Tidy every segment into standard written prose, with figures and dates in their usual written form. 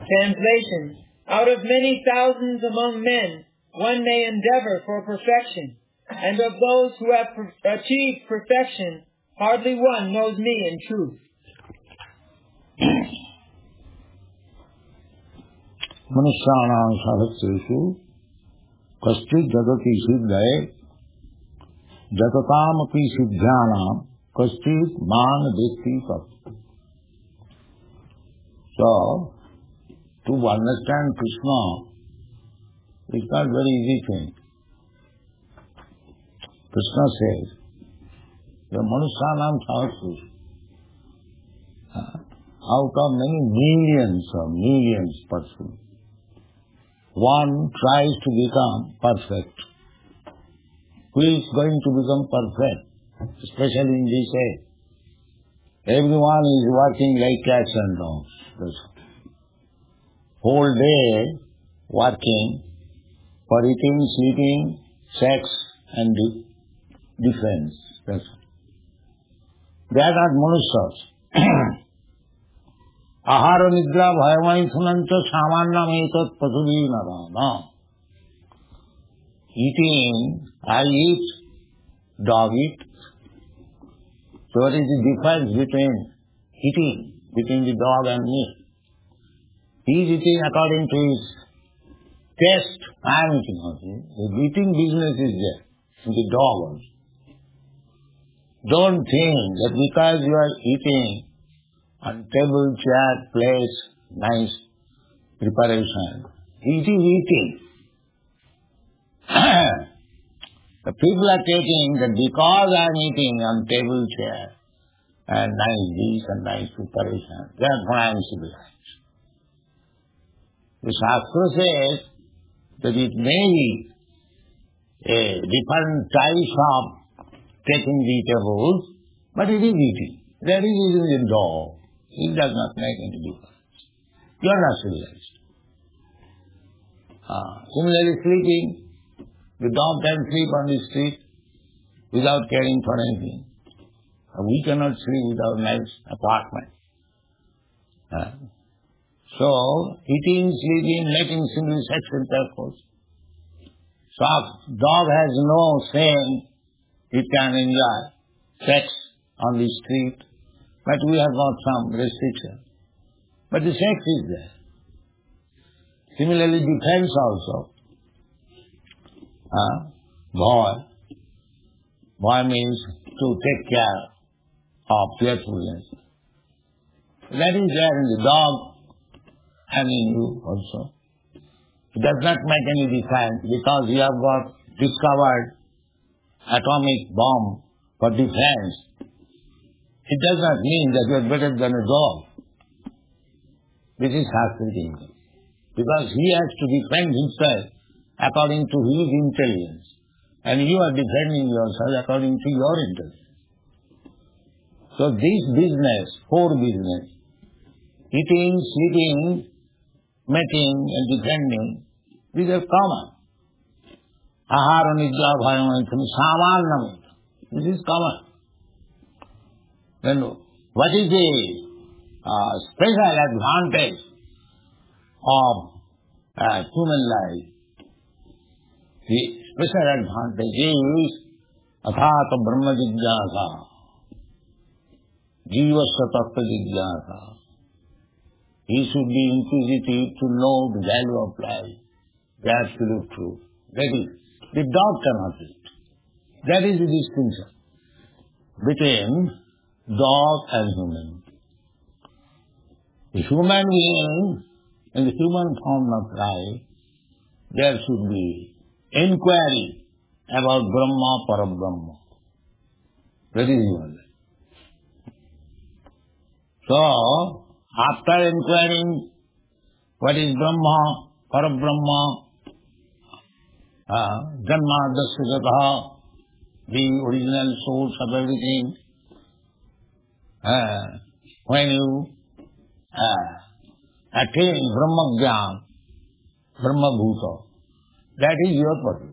Translation: out of many thousands among men, one may endeavor for perfection, and of those who have achieved perfection, hardly one knows me in truth. Manusyanam sahasreshu kaschit jagati siddhaye jatatam api siddhyanam kaschit man detti tat. So, to understand Krishna is not very easy thing. Krishna says, the Manusyanam sahasreshu, out of many millions persons, one tries to become perfect. Who is going to become perfect? Especially in this age. Everyone is working like cats and dogs. That's whole day working for eating, sleeping, sex and defense. That's they are not manushas. Ahara nidra bhayamaithunancha samannam etat patudinara. No. Eating, I eat, dog eat. So what is the difference between eating, between the dog and me? He is eating according to his taste. I am eating also. The eating business is there in the dog also. Don't think that because you are eating on table, chair, place, nice preparation, it is eating. The people are taking that because I am eating on table, chair, and nice dish and nice preparation, therefore I am civilized. The Shastra says that it may be a different types of taking the tables, but it is eating. That is eating the dog. It does not make any difference. You are not civilized. Similarly, sleeping. The dog can sleep on the street without caring for anything. We cannot sleep without a nice apartment. So, eating, sleeping, making single sex intercourse. So, dog has no saying it can enjoy sex on the street, but we have got some restriction. But the sex is there. Similarly, defense also. Boy means to take care of fearfulness. That is there in the dog and in you also. It does not make any difference because you have got discovered atomic bomb for defense. It does not mean that you are better than a dog. This is Shastra thinking. Because he has to defend himself according to his intelligence. And you are defending yourself according to your intelligence. So this business, four business, eating, sleeping, mating and defending, these are common. Ahara nidra bhayamaitham samannam. This is common. Then what is the special advantage of human life? The special advantage is athata brahma jigyasa, jivasya tattva jigyasa. He should be inquisitive to know the value of life, the absolute truth. That is, the dog cannot eat. That is the distinction between dog and human. The human being, in the human form of life, there should be inquiry about Brahma, Parabrahma. That is human life. So, after inquiring what is Brahma, Parabrahma, Janma, Dasya, the original source of everything, when you attain Brahma Jnana, Brahma Bhuta, that is your purpose.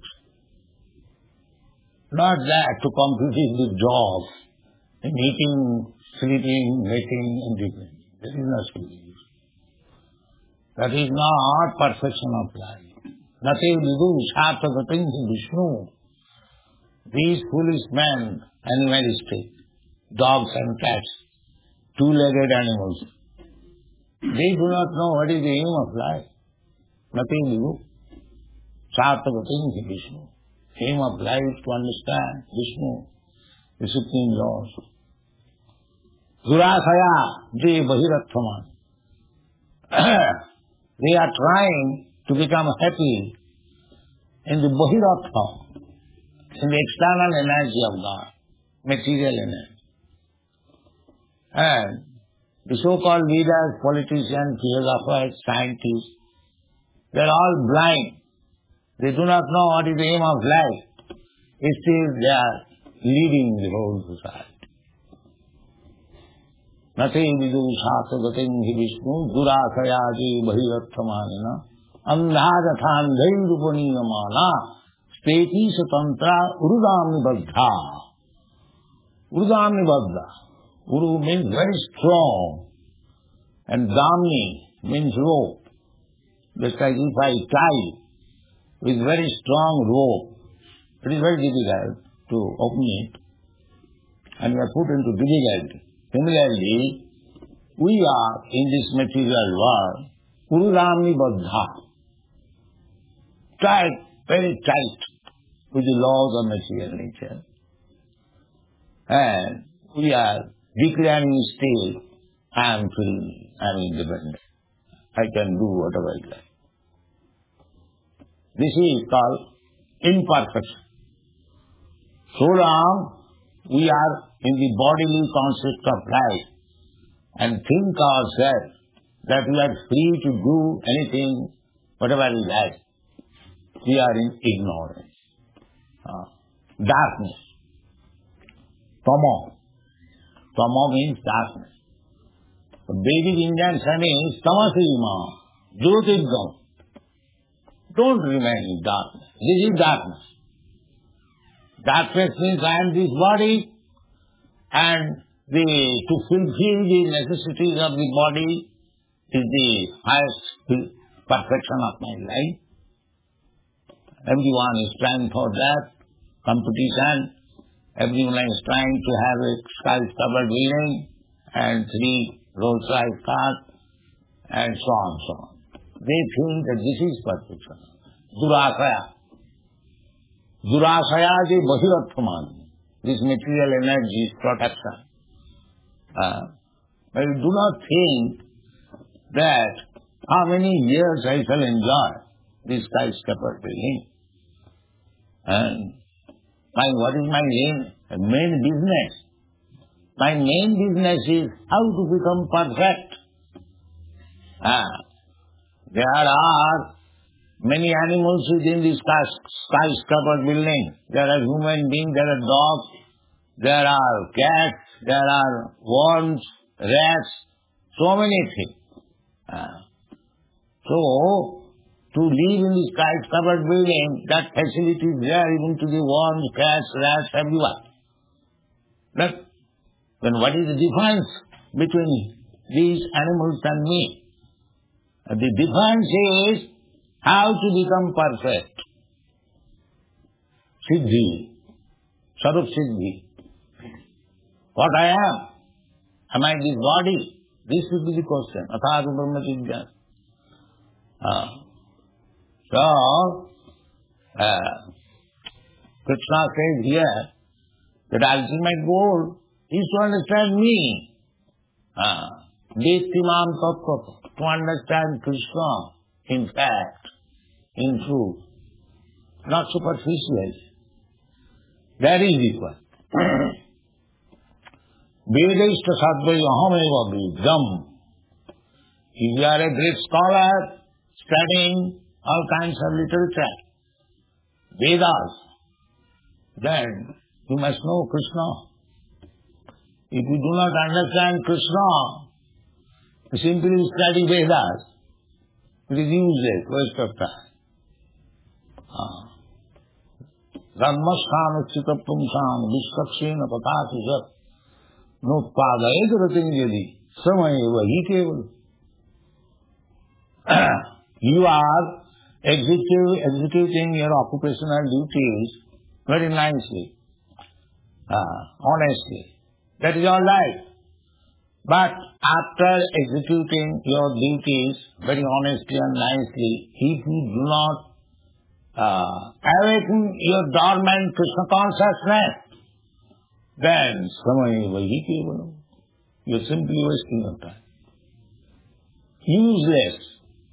Not that to compete with dogs in eating, sleeping, mating and drinking. That is not so easy. That is not perfection of life. Nothing vidu shatagatim Vishnu. These foolish men, animalistic, dogs and cats, two-legged animals, they do not know what is the aim of life. Nothing vidu shatagatim Vishnu. Aim of life is to understand Vishnu, the Supreme Lord. Durasaya je bahiratthama. They are trying to become happy in the bahiratthama, in the external energy of God, material energy. And the so-called leaders, politicians, philosophers, scientists, they are all blind. They do not know what is the aim of life. Still they are leading the whole society. Nate vidu shatagatim Vishnu durasayaji bahirathamanina andhajathandhai rupaniyamana steti satantra urudamni baddha. Urudamni baddha. Uru means very strong and damni means rope. Just like if I tie with very strong rope, it is very difficult to open it and we are put into difficulty. Similarly, we are in this material world, Urudamni Baddha, tied, very tight with the laws of material nature. And we are declaring still, I am free, I am independent. I can do whatever I like. This is called imperfection. So long we are in the bodily concept of life and think ourselves that we are free to do anything, whatever we like, we are in ignorance. Darkness. Tamo. Tamo means darkness. The Vedic Indian saying is Tamasima, Jyotirgam. Don't remain in darkness. This is darkness. Darkness means I am this body and to fulfill the necessities of the body is the highest perfection of my life. Everyone is trying for that competition. Everyone is trying to have a sky-covered building and 3 Rolls-Royce cars and so on, so on. They think that this is perfection. Durasaya. Durasaya je bahiratthama. This material energy is protection. But you do not think that how many years I shall enjoy this skyscraper building. And what is my main business? My main business is how to become perfect. There are many animals within this skyscraper building. There are human beings, there are dogs, there are cats, there are worms, rats, so many things. So, to live in this skyscraper building, that facility is there even to the worms, cats, rats, everyone. But then what is the difference between these animals and me? The difference is how to become perfect. Siddhi, Sarup Siddhi. What I am? Am I this body? This would be the question. Athātu Brahma Jigyāsa. So, Krishna says here that ultimate goal is to understand me. Vedtimam tattva, to understand Krishna in fact, in truth, not superficially. That is equal. Vedashta sadvai ahameva vedam. If you are a great scholar, studying all kinds of literature, Vedas, then you must know Krishna. If you do not understand Krishna, you simply study Vedas. It is useless, waste of time. Dhammasthana chitapumsam vishkakshena pathāti notpādayet ratim yadi samayeva hi keval. you are executing your occupational duties very nicely, honestly. That is all right. But after executing your duties very honestly and nicely, if you do not awaken your dormant Krishna consciousness, then you're simply wasting your time. Useless.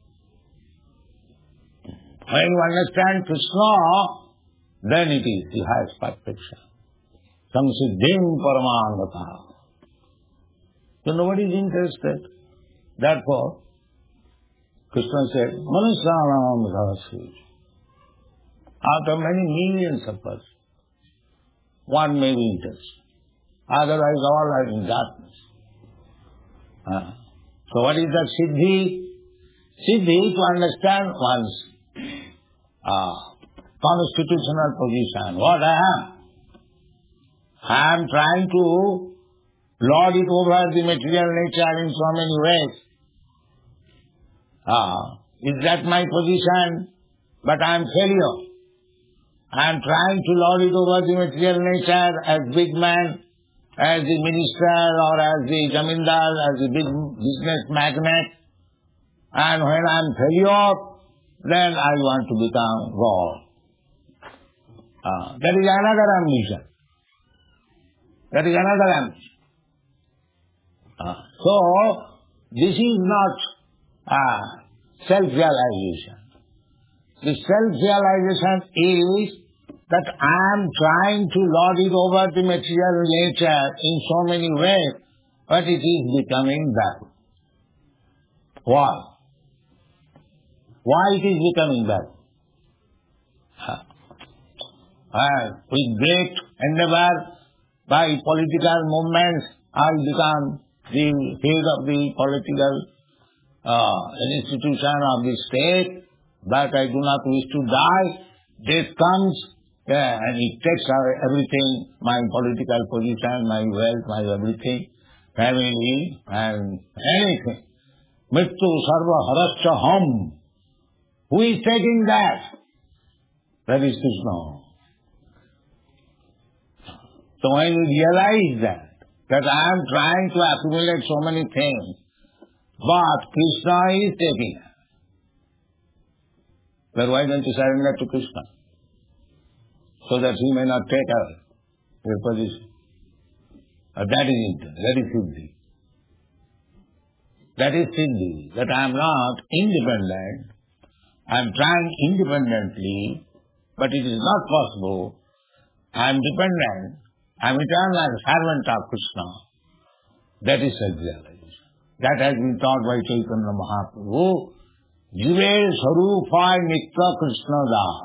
When you understand Krishna, then it is the highest perfection. Samsiddhim paramangata. So nobody is interested. Therefore, Krishna said, Manusyanam Rahasya. Out of many millions of us, one may be interested. Otherwise, all are in darkness. So what is the Siddhi? Siddhi, to understand one's constitutional position. What I am? I am trying to lord it over the material nature in so many ways. Is that my position? But I am failure. I am trying to lord it over the material nature as big man, as the minister or as the zamindar, as the big business magnate. And when I am failure, then I want to become God. That is another ambition. That is another ambition. So, this is not self-realization. The self-realization is that I am trying to lord it over the material nature in so many ways, but it is becoming bad. Why? Why it is becoming bad? With great endeavor by political movements, I become the head of the political institution of the state, but I do not wish to die. Death comes, and it takes everything, my political position, my wealth, my everything, family, and anything. Mrittu sarva harascha ham. Who is taking that? That is Krishna. So when you realize that I am trying to accumulate so many things, but Krishna is taking it, then why don't you surrender to Krishna? So that he may not take your position. That is it. That is Siddhi. That is Siddhi. That I am not independent. I am trying independently, but it is not possible. I am dependent. I am eternal servant of Krishna. That is self-realization. That has been taught by Chaitanya Mahaprabhu. Jive Sarupay Nitya Krishna Das.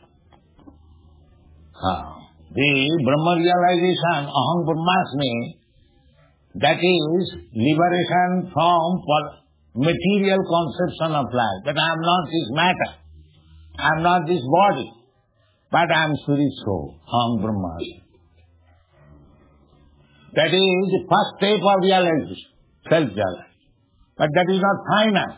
The Brahma realization, Aham Brahmasmi, that is liberation from material conception of life. That I am not this matter. I am not this body. But I am spirit soul. Aham Brahmasmi. That is the first step of realization, self-realization. But that is not final.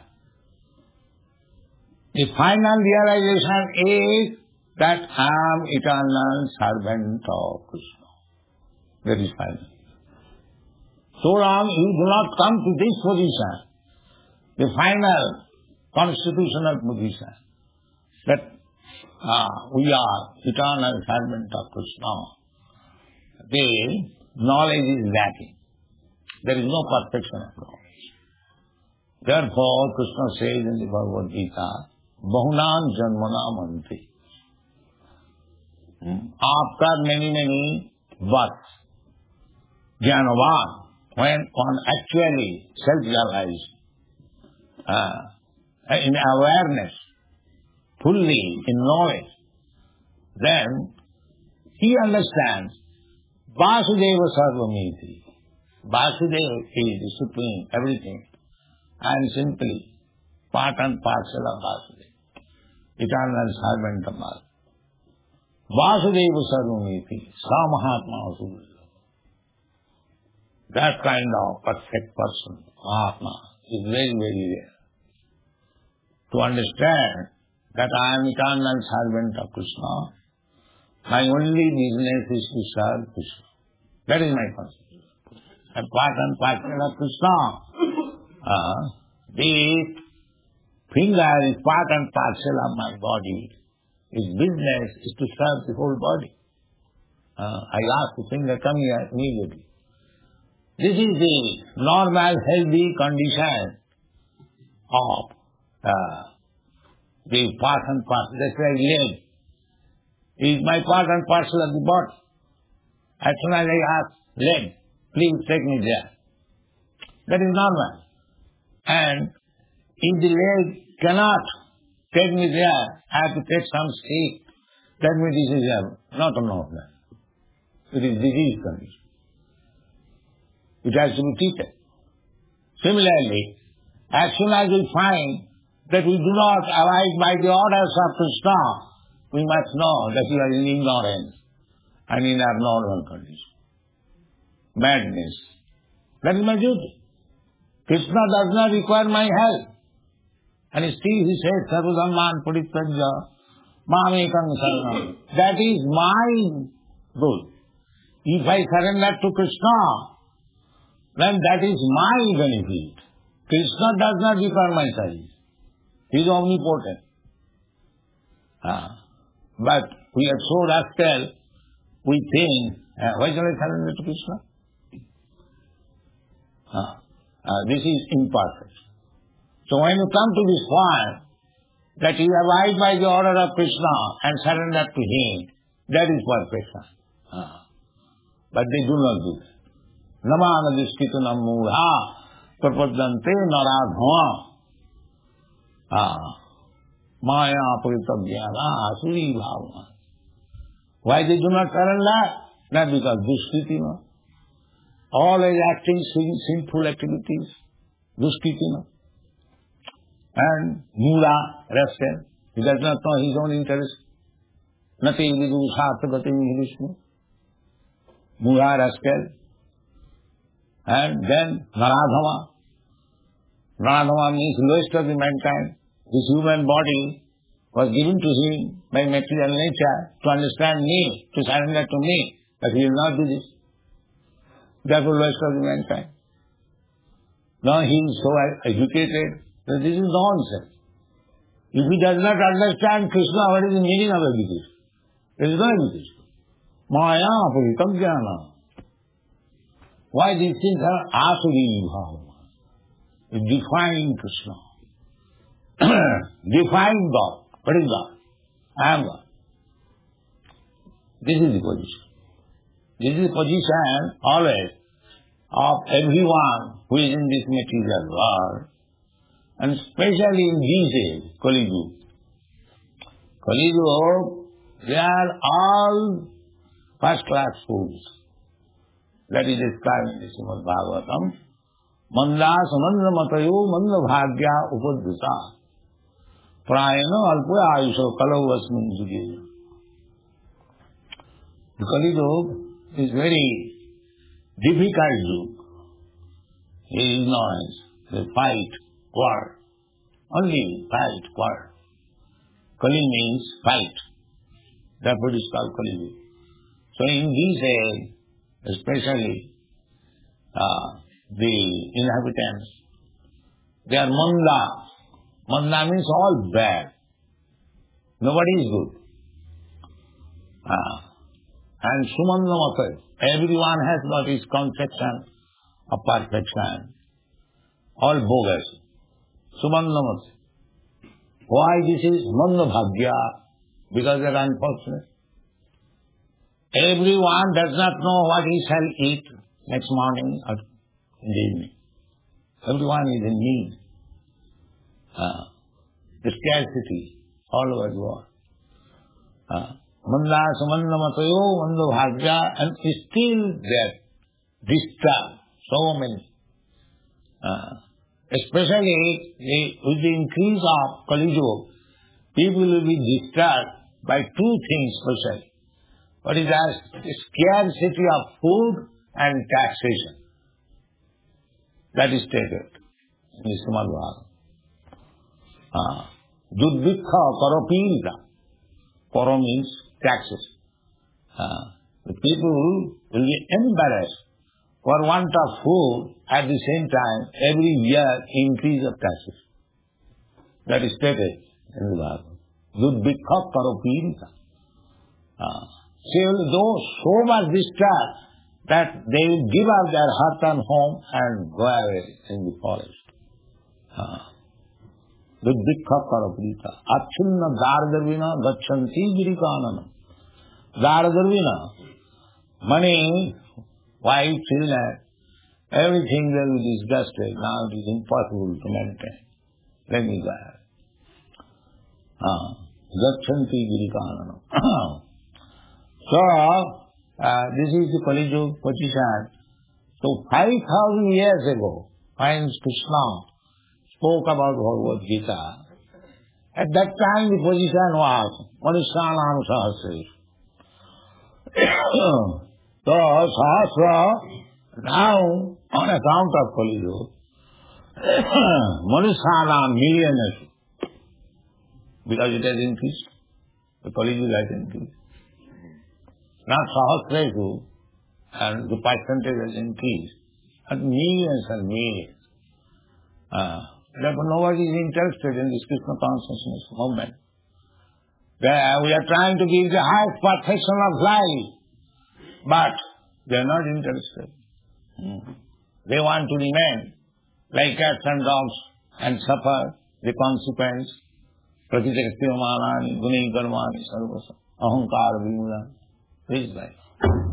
The final realization is that I am eternal servant of Krishna. That is final. So long you do not come to this position, the final constitutional position, that we are eternal servant of Krishna, the knowledge is lacking. There is no perfection of knowledge. Therefore, Krishna says in the Bhagavad Gita, Bahunam Janmanam Anti. After many births, Jnanavan, when one actually self-realized, in awareness, fully in knowledge, then he understands Vasudeva Sarvamiti. Vasudeva is the supreme, everything. I am simply part and parcel of Vasudeva, eternal servant of Vasudeva. Vasudeva Sarvamiti, Sa Mahatma Vasudeva. That kind of perfect person, Mahatma, is very, very rare. to understand that I am eternal servant of Krishna. My only business is to serve Krishna. That is my concept. I'm part and parcel of Krishna. This finger is part and parcel of my body. Its business is to serve the whole body. I ask the finger, come here immediately. This is the normal, healthy condition of the part and parcel. That's why leg is my part and parcel of the body. As soon as I ask leg, please take me there. That is normal. And if the leg cannot take me there, I have to take some stick. That means this is not a normal. It is disease condition. It has to be treated. Similarly, as soon as we find that we do not abide by the orders of Krishna, we must know that we are in ignorance and in abnormal condition. Madness. That is my duty. Krishna does not require my help. And still he says, Sarvadhamman Parityajya Mamekam Saranam. That is my rule. If I surrender to Krishna, then that is my benefit. Krishna does not require my service. He is omnipotent. But we are so rascal, we think, why shall I surrender to Krishna? This is imperfect. So when you come to this point, that you abide by the order of Krishna and surrender to Him, that is perfection. But they do not do that. Namana diskitunam mudha prapaddante naradhama maya paritabhyana asuri bhavana. Why they do not surrender? Not because duskritina. Always acting sinful activities. Duskritina. And mula, rascal. He does not know his own interest. Nati vidu sarthagati vishnu. Mula, rascal. And then Naradhama. Naradhama means lowest of the mankind. This human body was given to him by material nature to understand me, to surrender to me. But he will not do this. Therefore lowest of the mankind. Now he is so educated that this is nonsense. If he does not understand Krishna, what is the meaning of education? There is no education. Maya paritam jnana. Why these things are asuri bhavana? Defying Krishna. Defying God. What is God? I am God. This is the position. This is the position always of everyone who is in this material world, and especially in these days, Kali Yuga. Kali Yuga, they are all first-class fools. That is described in the Srimad Bhagavatam. Manda samandra matayo manda bhagya upadvita. Prayana alpa ayusha kalau asmin juge. The Kali Yuga is very difficult yuga. Ignorance, they fight, war. Only fight, war. Kali means fight. Therefore it is called Kali Yuga. So in these days, especially the inhabitants, they are manda. Manda means all bad. Nobody is good. And sumanda mata. Everyone has got his conception of perfection. All bogus. Sumanda mata. Why this is manda bhagya? Because they are unfortunate. Everyone does not know what he shall eat next morning or in the evening. Everyone is in need. The scarcity all over the world. Manda samanda matayo manda bhagya, and still there disturbed so many. Especially with the increase of Kali Yuga, people will be disturbed by two things specially. What is that? Scarcity of food and taxation. That is stated in the Srimad Bhagavatam. Duddhikha karopirita. Karo means taxes. The people will be embarrassed for want of food. At the same time, every year increase of taxes. That is stated in the Bible. Duddhikha karopirita. They will go so much distressed that they will give up their hut and home and go away in the forest. Duddhikha karopirita. Achinna dardarvina gachanti girikananam. Dardarvina. Money, wife, children, everything will be disgusted. Now it is impossible to maintain. Let me go ahead. Gachanti girikananam. So, this is the Kali Yuga position. So, 5,000 years ago, when Krishna spoke about Bhagavad Gita, at that time the position was Manushanam Sahasra. So, Sahasra, now, on account of Kali Yuga, Manushanam millionaires, because it has increased, the Kali Yuga has increased. Not Sahasra, and the percentage has increased, and millions and millions. Therefore, nobody is interested in this Krishna consciousness movement. We are trying to give the highest perfection of life, but they are not interested. They want to remain like cats and dogs and suffer the consequence. Prakritakasthyamanani, guni karmani, sarvasa, ahankara vimudana. This is life.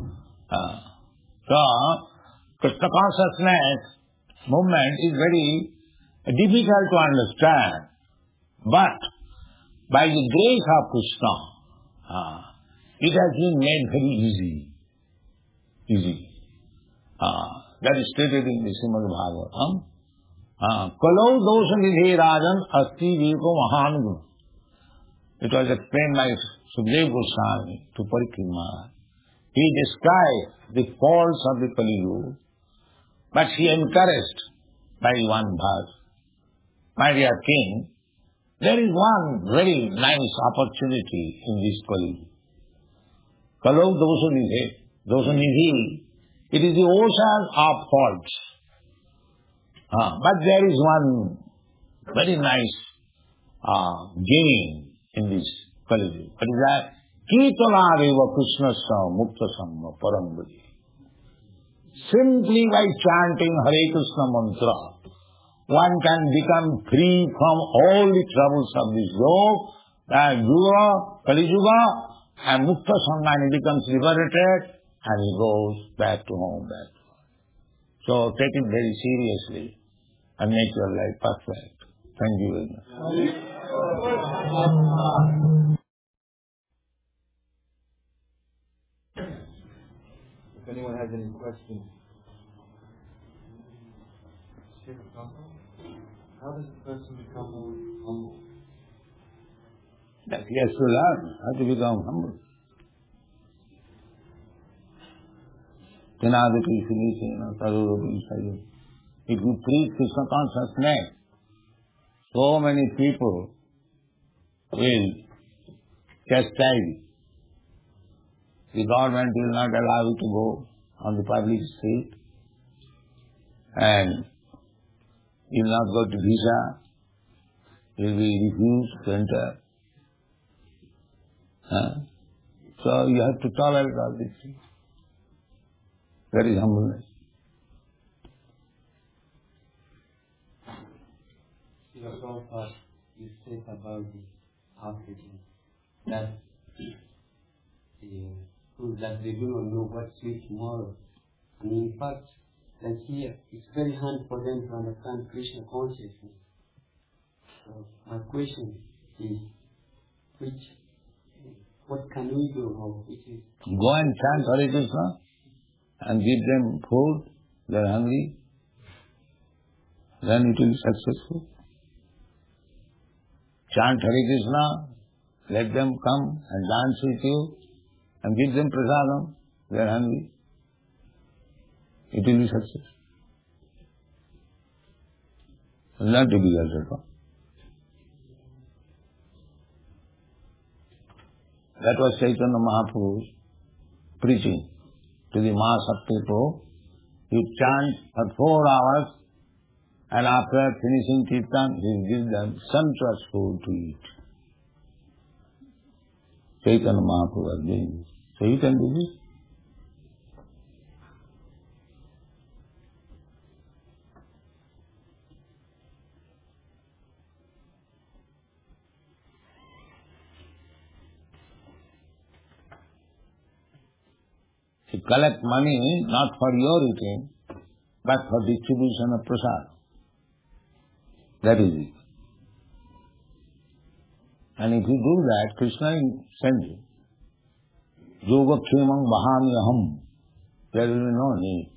So, Krishna consciousness movement is very difficult to understand, but by the grace of Krishna, it has been made very easy. That is stated in the Srimad Bhagavatam. Kalau dosha nidhe rajan asti viko mahanuguna. It was explained by Sukadeva Goswami to Parikshit Maharaj. He described the faults of the Kali Yuga, but he encouraged by one verse. My dear king, there is one very nice opportunity in this Kali Yuga. Kalau dosha nidhi, it is the ocean of faults. But there is one very nice gain in this Kali Yuga. What is that? Kirtanareva Krishnasya Muktasamma Parambhati. Simply by chanting Hare Krishna mantra, one can become free from all the troubles of this Yuga, Kali Yuga, and Muktasamma, and he becomes liberated, and he goes back to home. So take it very seriously and make your life perfect. Thank you very much. If anyone has any questions. How does a person become humble? He has to learn how to become humble. If you preach Krishna consciousness, so many people will chastise. The government will not allow you to go on the public street, and you will not go to visa, you will be refused to enter. So you have to tolerate all these things. That is humbleness. You said about the Africans that they do not know what to eat tomorrow. And in fact, that here it's very hard for them to understand Krishna consciousness. So my question is, what can we do? Or which is go and chant Hare Krishna and give them food. They are hungry. Then it will be successful. Chant Hare Krishna, let them come and dance with you, and give them prasadam. They are hungry. It will be successful. It's not difficult at all. That was Chaitanya Mahaprabhu's preaching to the mass of people. He chant for 4 hours, and after finishing kirtan, he will give them sumptuous food to eat. Chaitanya Mahaprabhu was doing this. So you can do this. To collect money not for your eating, but for distribution of prasad. That is it. And if you do that, Krishna will send you. Yoga Kshemam Vahami Aham. There will be no need.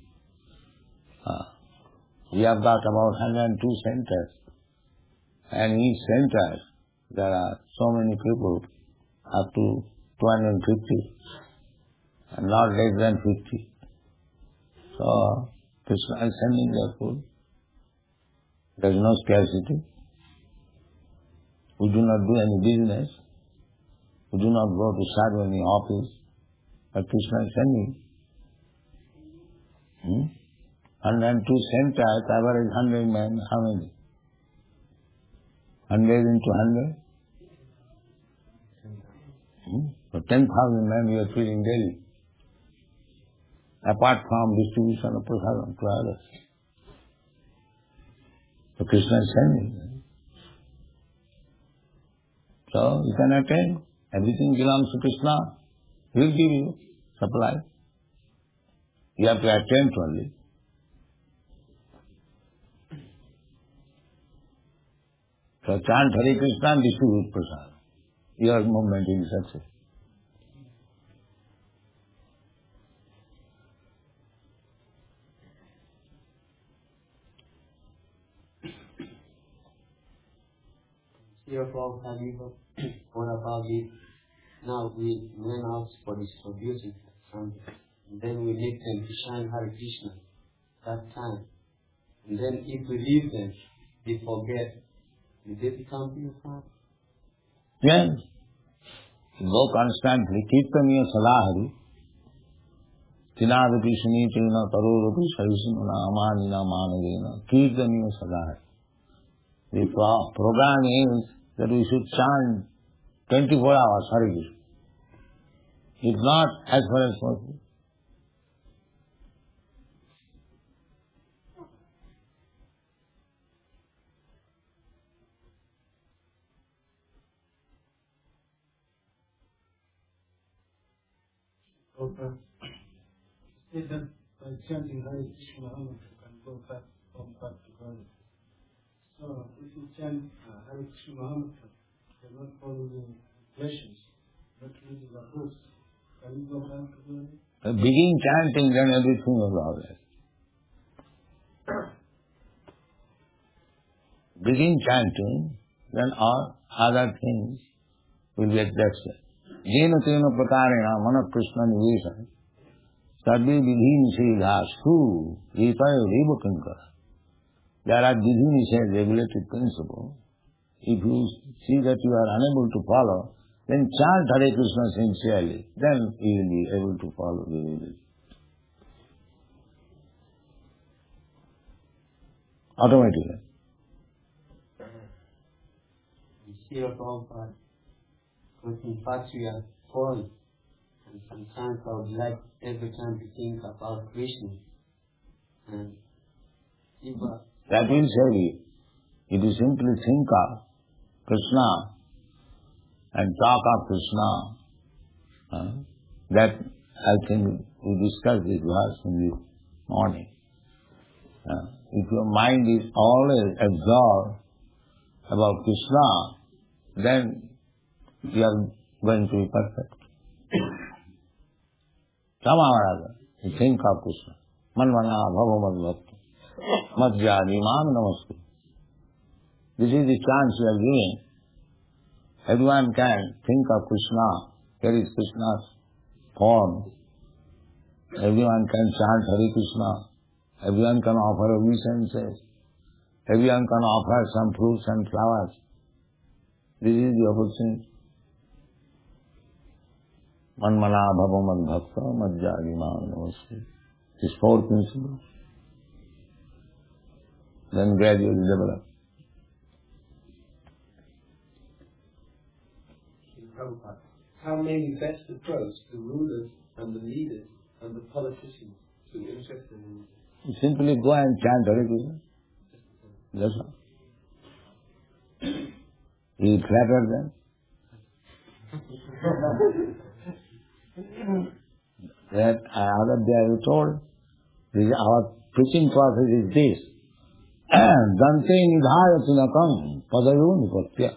We have got about 102 centers. And each center, there are so many people, up to 250. And not less than 50. So, Krishna is sending their food. There is no scarcity. We do not do any business. We do not go to serve any office. But Krishna is sending. 102 centers, average 100 men, how many? 100 into 100? So 10,000 men we are feeding daily. Apart from distribution of prasadam to others. So Krishna is sending. So you can attend. Everything belongs to Krishna. He will give you supply. You have to attend only. So chant Hare Krishna and distribute prasad. Your movement is success. Here from Hariva, what about it? Now we went out for distributing something. And then we make them to shine Hare Krishna that time. And then if we leave them, they forget. Will they become purified? Yes. Go constantly. Kirtaniya Sadahari. Tinadapi Sunitena Tarodapi Sarisana Amanina Manavena. Kirtaniya Sadahari. The program is that we should chant 24 hours Hare Krishna. If not, as far as possible. Okay. Is that by chanting Hare Krishna Mahamudra you can go back to God? So if you chant Hare Krishna Mahamudra, you're not following the regulations, not reading the books, can you go back to God? Begin chanting, then everything will be all right. Begin chanting, then all other things will get better. Jena tena prakarena mana Krishna nivesa sarve vidhi nishedha su gitayo reva kankara. There are vidhi nishedha regulated principles. If you see that you are unable to follow, then chant Hare Krishna sincerely. Then you will be able to follow the religion. Automatically. We see our Prabhupada, because in fact we are falling. And sometimes I would like every time to think about Krishna. And if that will save you. If you simply think of Krishna and talk of Krishna, that I think we discussed this verse in the morning. If your mind is always absorbed about Krishna, then you are going to be perfect. Somehow or other, you think of Krishna. Manvana bhava madhvakta. Madhyadi mam namaste. This is the chance you are giving. Everyone can think of Krishna. Here is Krishna's form. Everyone can chant Hare Krishna. Everyone can offer obeisances. Everyone can offer some fruits and flowers. This is the opportunity. Manmana bhava mad bhakta madhyadima namaste. These four principles. Then gradually develop. Prabhupada, how may we best approach the rulers and the leaders and the politicians who are interested in... You simply go and chant Hare Krishna. That's all. You flatter them. That other day I told, our preaching process is this. Dante nidhayatunakam padayo nipatya.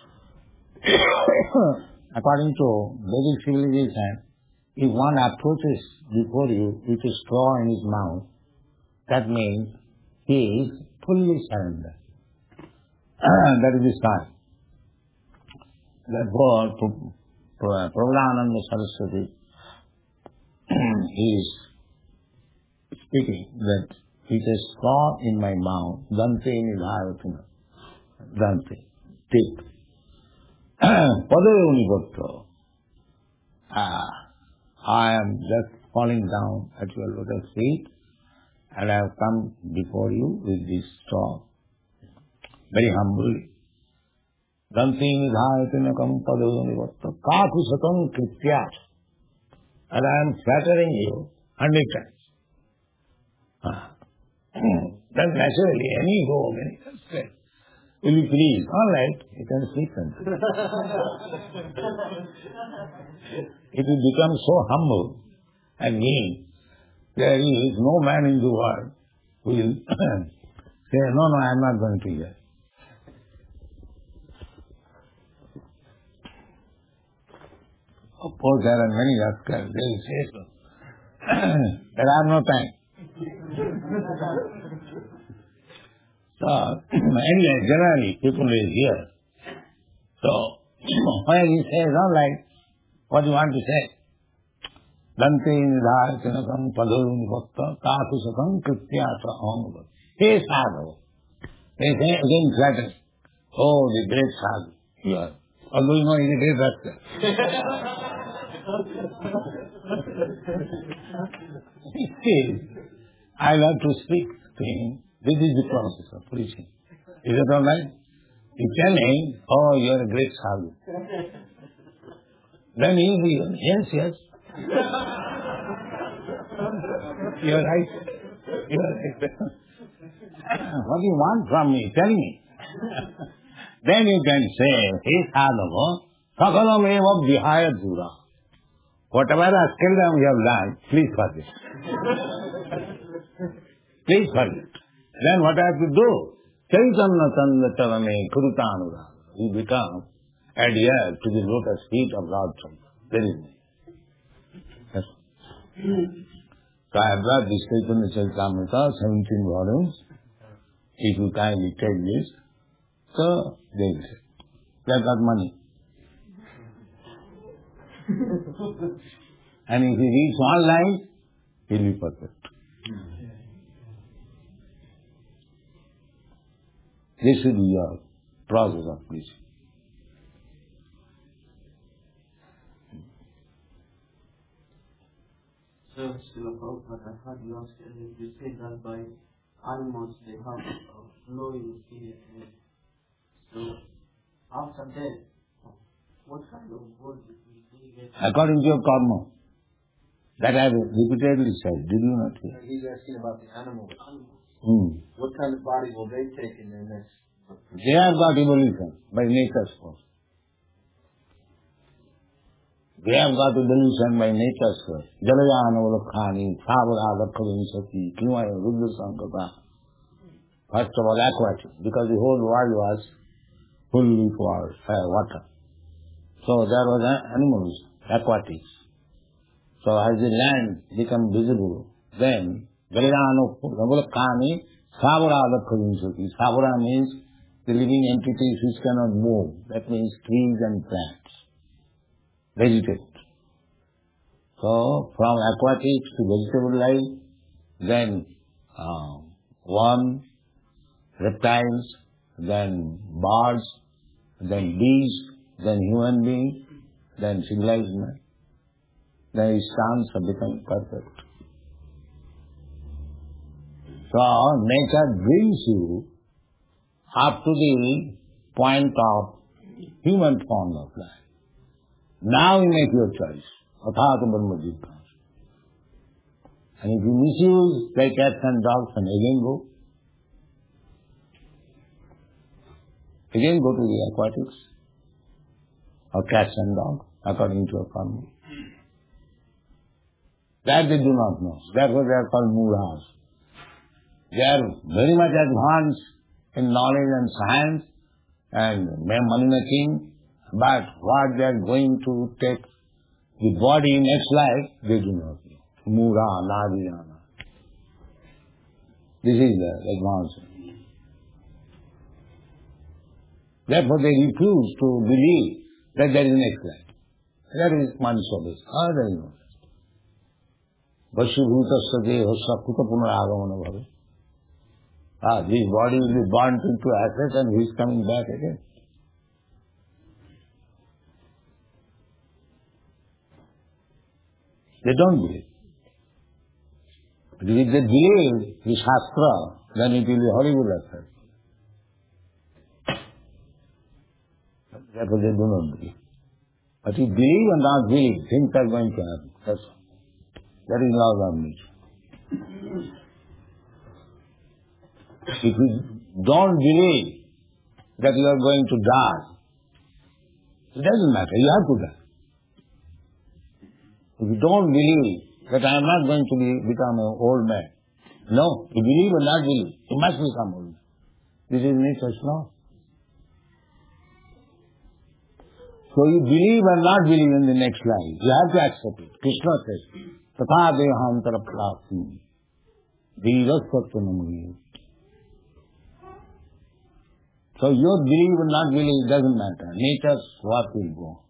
According to Vedic civilization, if one approaches before you with a straw in his mouth, that means he is fully surrendered. That is the sign. Therefore, Prabhupada Saraswati is speaking that with a straw in my mouth, Dante nidhayatuna. Dante, take. Padayo nipatya. I am just falling down at your lotus feet, and I have come before you with this straw, very humbly. Dante nidhayatunakam padayo nipatya kathu satam krityat. And I am flattering you 100 times. Then naturally, any ego, any aspect will be pleased. All right, you can sleep then. It will become so humble and mean. There is no man in the world who will say, no, I am not going to hear. Of course, there are many rascals, they will say so. But I have no time. So, anyway, generally, people will hear. So, when he says, all right, what do you want to say? Dante nidhayatunakam padayo nipatya kathu satam krityata aham. Hey sadhu. They say again flattering. Oh, the great sadhu. You are. Although you know he is a great rascal. He says, I love to speak to him. This is the process of preaching. Is that all right? You tell him, oh, you are a great sadhu. Then he will be, yes. You are right. You are right. What do you want from me? Tell me. Then you can say, hey sadhu, sakalam eva vihaya dhura. Whatever rascaldom you have done, please forget. Please forget. Then what I have to do? Chaitanya Chandra Kurutanura. You become adhere to the lotus feet of Lord Chandra. There is me. Yes. So I have brought this Chaitanya Charitamrita, 17 volumes. If you kindly take this, so they will say, they have got money. And if he reads one line, he will be perfect. This should be your process of preaching. So, Srila Prabhupada, I heard you ask earlier, you said that by animals they have flowing fear. So, after death, what kind of world do we get? According to your karma. That I have repeatedly said. Did you not hear? He's asking about the animals. What kind of body will they take in their next? They have got evolution by nature's force. They have got evolution by nature's force. Jalayana Vulakhani, Savara Lakhavin Sati, Kimaya Rudra Sankata. First of all, aquatic, because the whole world was fully for water. So there was animals, aquatics. So as the land become visible, then Jalayana Vulakhani, Savara Lakhavin Sati. Savara means the living entities which cannot move. That means trees and plants. Vegetate. So, from aquatics to vegetable life, then worms, reptiles, then birds, then bees, then human beings, then civilized man. then his stance have become perfect. So nature brings you up to the point of human form of life. Now you make your choice. Athāta Brahma Jignāsa. And if you misuse like cats and dogs, and again go to the aquatics, or cats and dogs, according to your karma. That they do not know. That's what they are called mūಢās. They are very much advanced in knowledge and science and money making, but what they are going to take the body next life, they do not know. Mūఢā, nādiyāna. This is the advancement. Therefore they refuse to believe that there is next life. That is manishabhas. There is no rest. Vasubhutasya dehasya kuta punarāgamana bhave. This body will be burnt into ashes and he is coming back again. They don't believe. But if they believe the Shastra, then it will be horrible affair. Therefore they do not believe. But if you believe and not believe, things are going to happen. That's all. That is law of nature. If you don't believe that you are going to die, it doesn't matter, you have to die. If you don't believe that I am not going to become an old man, no, you believe or not believe, you must become old man. This is nature's law. So you believe or not believe in the next life, you have to accept it. Krishna says, Tatha dehantara prapti, dhīrasvatvanamagī. So your believe or not believe doesn't matter. Nature's what will go.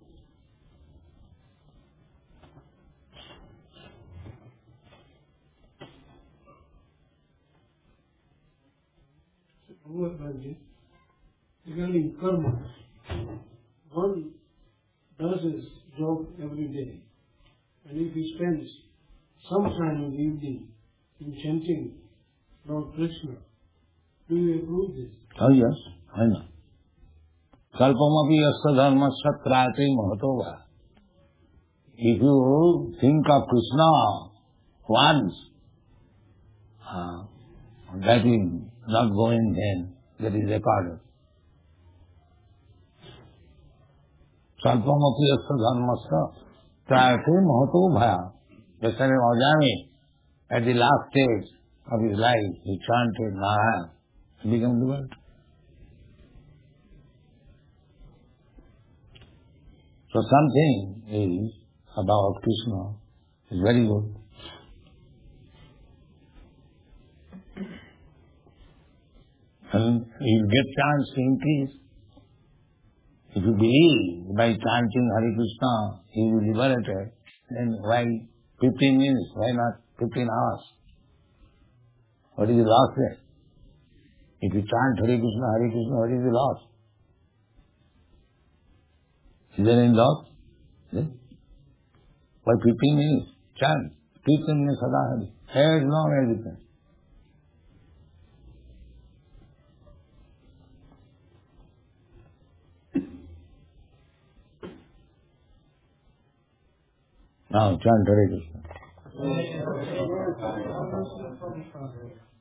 Regarding karma, one does his job every day, and if he spends some time in the evening in chanting Lord Krishna, do you approve this? Oh yes, I know. Kalpamapi yasya dharmasya trayate mahato va. If you think of Krishna once, that will not go in vain. That is recorded. Kalpamapi yasya dharmasya trayate mahato bhaya. Yesterday Vajami, at the last stage of his life, he chanted Narayana, he became devout. So something is about Krishna is very good. And you get chance to increase. If you believe by chanting Hare Krishna, he will be liberated, then why 15 minutes, why not 15 hours? What is the loss there? If you chant Hare Krishna, what is the loss? Is there any loss? Then? Why 15 minutes? Chant. Kirtan Sadahari. As long as you can. Now chant Hare Krishna.